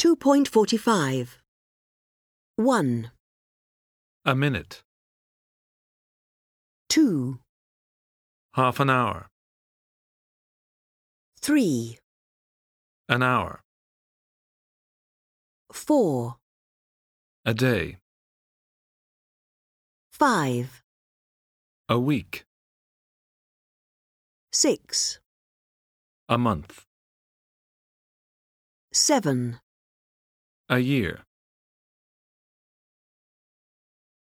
2.45. 1, A minute. 2, Half an hour. 3, An hour. 4, A day. 5, A week. 6, A month. 7, A year.